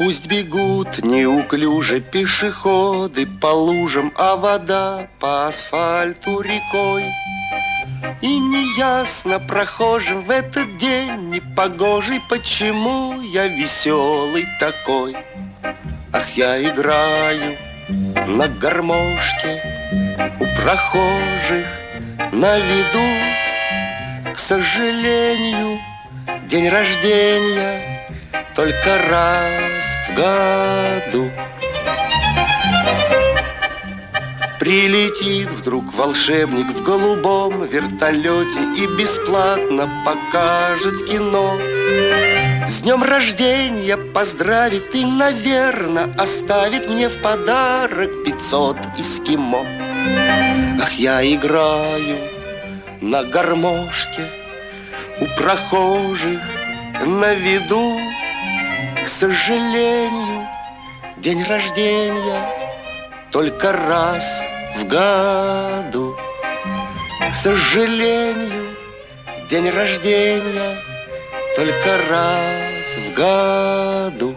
Пусть бегут неуклюже пешеходы по лужам, а вода по асфальту рекой. И неясно прохожим в этот день непогожий, почему я веселый такой. Ах, я играю на гармошке у прохожих на виду. К сожалению, день рождения только раз в году. Прилетит вдруг волшебник в голубом вертолете и бесплатно покажет кино. С днем рождения поздравит и, наверно, оставит мне в подарок 500 эскимо. Ах, я играю на гармошке у прохожих на виду. К сожалению, день рождения только раз в году. К сожалению, день рождения только раз в году.